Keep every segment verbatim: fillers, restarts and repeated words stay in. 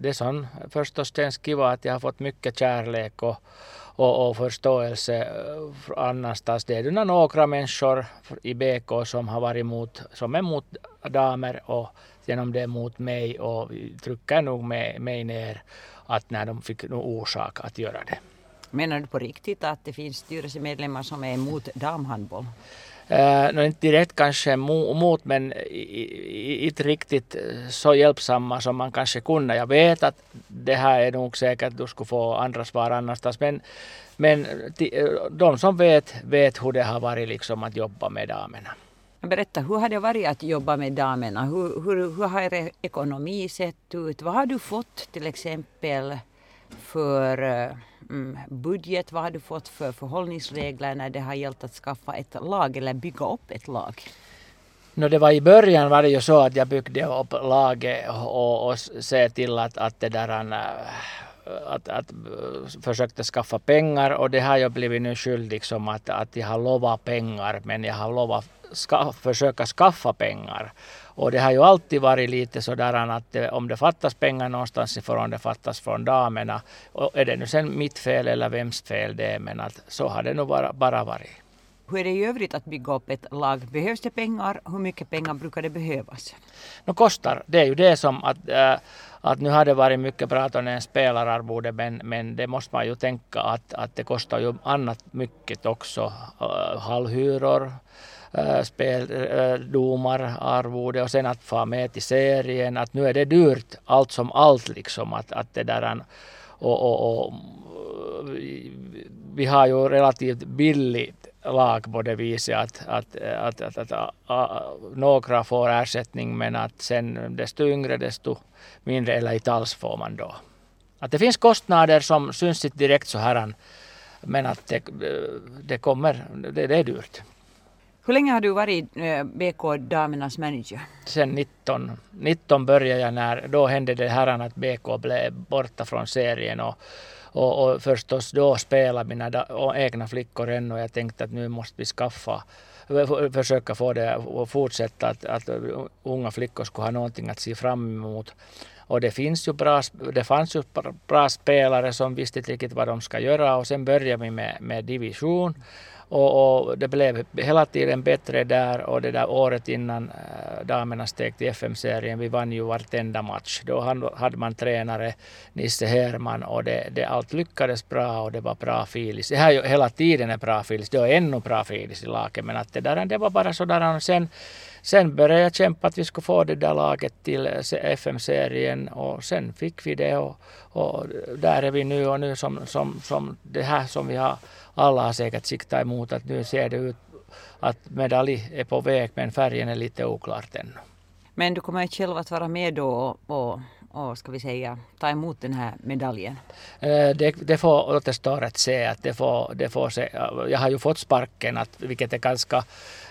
det är sån förstås känns kiva att jag har fått mycket kärlek och, och, och förståelse annanstans. Det är det några människor i B K som har varit emot, som är emot damer och genom det mot mig och trycker nog mig, mig ner att när de fick nog orsak att göra det. Menar du på riktigt att det finns styrelsemedlemmar som är emot damhandboll? Uh, inte direkt kanske emot, men inte riktigt så hjälpsamma som man kanske kunde. Jag vet att det här är nog säkert du skulle få andra svar annanstans, men, men de som vet, vet hur det har varit liksom att jobba med damerna. Berätta, hur har det varit att jobba med damerna? Hur, hur, hur har er ekonomi sett ut? Vad har du fått till exempel för mm, budget? Vad har du fått för förhållningsregler när det har gällt att skaffa ett lag eller bygga upp ett lag? No, det var i början var det ju så att jag byggde upp laget och, och se till att, att det där att, att försökte skaffa pengar, och det har jag blivit nu skyldig som att, att jag har lovat pengar, men jag har lovat ska, försöka skaffa pengar. Och det har ju alltid varit lite sådär att det, om det fattas pengar någonstans ifrån, det fattas från damerna. Och är det nu sen mitt fel eller vems fel det är, men att så har det nog bara, bara varit. Hur är det i övrigt att bygga upp ett lag? Behövs det pengar? Hur mycket pengar brukar det behövas? No, kostar. Det är ju det som att, äh, att nu har det varit mycket prat om en spelararvode, men, men det måste man ju tänka att, att det kostar ju annat mycket också. Äh, halvhyror, äh, spel, äh, domar, arvode och sen att få med till serien. Att nu är det dyrt allt som allt liksom. Att, att det där, och, och, och, vi har ju relativt billigt lag på det viset att, att, att, att, att, att, att några får ersättning, men att sen desto yngre desto mindre eller inte alls får man då. Att det finns kostnader som syns inte direkt så här, men att det, det kommer, det, det är dyrt. Hur länge har du varit B K-damernas manager? Sen nitton, nitton började jag, när då hände det här att B K blev borta från serien, och Och, och förstås då spelade mina da, egna flickor ännu, och jag tänkte att nu måste vi skaffa, försöka få det och fortsätta att, att unga flickor skulle ha någonting att se fram emot. Och det finns ju bra, det fanns ju bra spelare som visste inte riktigt vad de ska göra, och sen började vi med, med division. Och, och det blev hela tiden bättre där, och det där året innan äh, damerna steg till F M-serien, vi vann ju vartenda match. Då hade man tränare Nisse Herman, och det, det allt lyckades bra, och det var bra filis. Det här är ju hela tiden är bra filis, det är ännu bra filis i laget, men att det där det var bara sådär. Sen, sen började jag kämpa att vi skulle få det där laget till F M-serien, och sen fick vi det, och, och där är vi nu, och nu som, som, som det här som vi har alla har säkert siktat emot, att nu ser det ut att medalj är på väg, men färgen är lite oklart ännu. Men du kommer inte själv att vara med då och, och, och ska vi säga, ta emot den här medaljen? Det, det får återstår att se. Att det får, det får se. Jag har ju fått sparken, att, vilket är ganska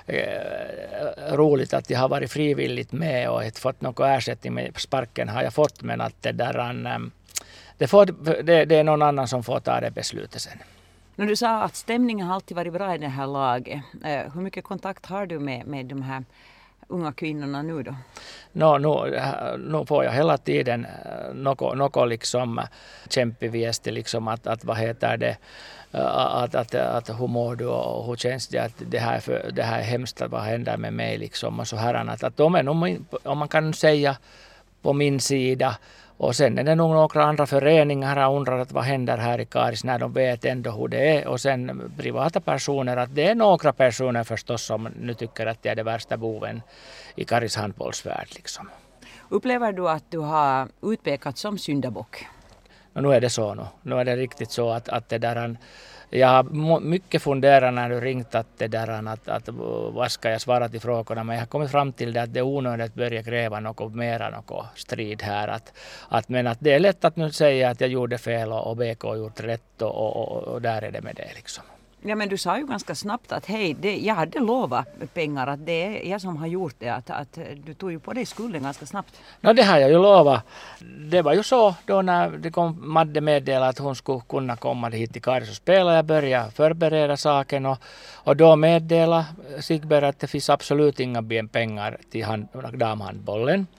eh, roligt att jag har varit frivilligt med och inte fått någon ersättning med sparken har jag fått, men att det, där, det, får, det, det är någon annan som får ta det beslutet sen. När du sa att stämningen har alltid varit bra i det här laget, hur mycket kontakt har du med, med de här unga kvinnorna nu då? No, nu, nu får jag hela tiden något, något liksom kämpeviesti, liksom att, att vad heter det, att, att, att hur mår du och hur känns det, att det här, för, det här är hemskt, vad händer med mig liksom, och så här, att, att de är nog, om man kan säga, på min sida. Och sen är det nog några andra föreningar har undrat vad händer här i Karis, när de vet ändå hur det är. Och sen privata personer, att det är några personer förstås som nu tycker att det är det värsta boven i Karis handbollsvärld. Liksom. Upplever du att du har utpekat som syndabock? Och nu är det så nu. Nu är det riktigt så att, att det där... Jag har mycket funderat när du ringt att det där att, att vad ska jag svara till frågorna, men jag har kommit fram till det att det är onödigt att börja gräva något mera, något strid här. Att, att, men att det är lätt att nu säga att jag gjorde fel och, och B K har gjort rätt, och, och, och där är det med det liksom. Ja, men du sa ju ganska snabbt att hej, det, jag hade lovat pengar, att det är jag som har gjort det, att, att du tog ju på dig skulden ganska snabbt. No, det har jag ju lovat. Det var ju så då när det kom Madde meddela att hon skulle kunna komma hit till Karis och spela. Jag började förbereda saken, och, och då meddela Sigberg att det finns absolut inga pengar till hand, damhandbollen.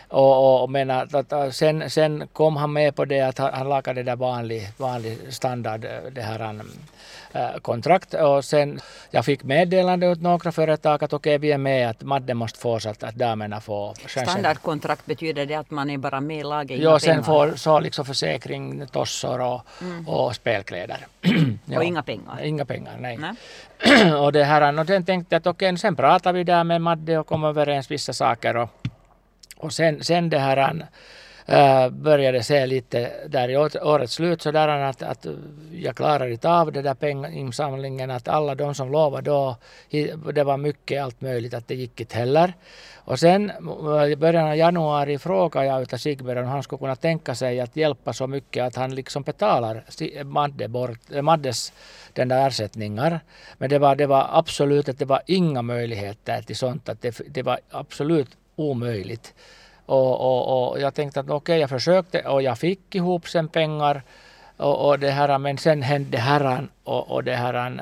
Och, och men att, att sen, sen kom han med på det att han, han lagade det där vanlig, vanlig standard det här han, äh, kontrakt. Och sen jag fick meddelande åt några företag att okej, vi är med att Madde måste få så att, att damerna får chansen. Standardkontrakt betyder det att man är bara med i laget? Ja, sen får så liksom försäkring, tossor och, mm. och spelkläder. Och inga pengar? Inga pengar, nej. nej. och det här, och sen tänkte jag att okej, sen pratar vi där med Madde och kom överens vissa saker. Och, och sen, sen det här äh, började se lite där i årets slut så där att, att jag klarade inte av det där penginsamlingen, att alla de som lovade då, det var mycket allt möjligt att det gick inte heller. Och sen i början av januari frågade jag utav Sigberg om han skulle kunna tänka sig att hjälpa så mycket att han liksom betalar Madde bort, Maddes den där ersättningar. Men det var, det var absolut att det var inga möjligheter till sånt, att det, det var absolut omöjligt. Och, och, och jag tänkte att okej, okay, jag försökte och jag fick ihop sen pengar och, och det här, men sen hände herran och, och det här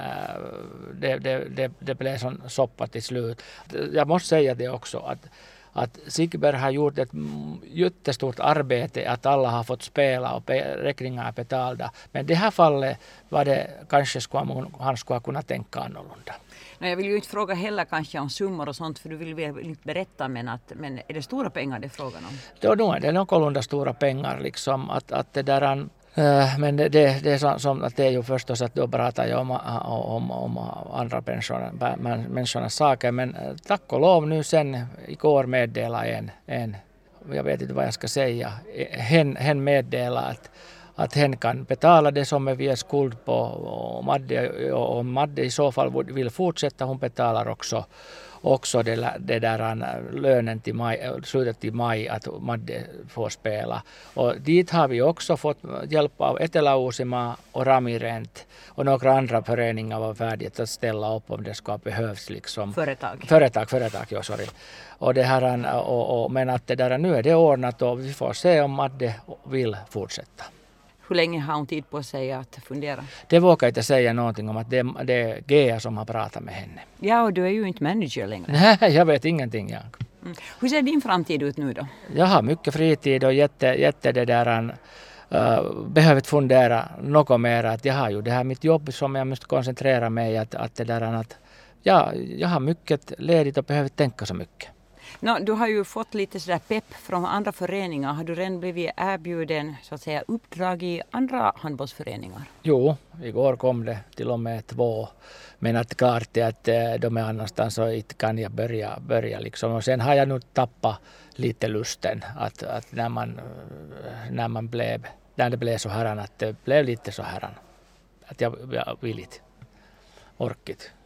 det, det, det, det blev sån soppa till slut. Jag måste säga det också att, att Sigberg har gjort ett jättestort arbete att alla har fått spela och räkningar är betalda. Men i det här fallet var det kanske skulle, han skulle kunna tänka annorlunda. Nej, jag vill ju inte fråga heller kanske om summor och sånt för du vill väl inte berätta men, att, men är det stora pengar det är frågan om? Då, då är det någorlunda stora pengar liksom att, att det där han, äh, men det, det, det är som att det är ju förstås att då pratar jag om, om, om andra människornas saker men tack och lov nu sen igår meddela en, en jag vet inte vad jag ska säga, hen, hen meddela att att hen kan betala det som vi är skuld på och Madde, och Madde i så fall vill fortsätta, hon betalar också, också det, det där lönen till maj, slutet i maj att Madde får spela. Och dit har vi också fått hjälp av Etelä-Uusimaa och Ramirent och några andra föreningar var färdiga att ställa upp om det ska behövs. Liksom. Företag. Företag, företag, ja sorry. Och det här, och, och, men att det där, nu är det ordnat och vi får se om Madde vill fortsätta. Hur länge har hon tid på sig att fundera? Det vågar inte säga någonting om att det, det är Gea som har pratat med henne. Ja, och du är ju inte manager längre. Nej, jag vet ingenting. Jag. Mm. Hur ser din framtid ut nu då? Jag har mycket fritid och jätte, jätte det där, uh, behöver fundera något mer. Att jag har ju det här mitt jobb som jag måste koncentrera mig att, att det där att ja, jag har mycket ledigt och behöver tänka så mycket. No, du har ju fått lite sådär pepp från andra föreningar. Har du redan blivit erbjuden så att säga, uppdrag i andra handbollsföreningar? Jo, igår kom det till och med två. Men att klart är att de är annanstans så inte kan jag börja, börja liksom. Och sen har jag nu tappat lite lusten att, att när, man, när, man blev, när det blev så här att det blev lite så här att jag, jag vill inte orkigt.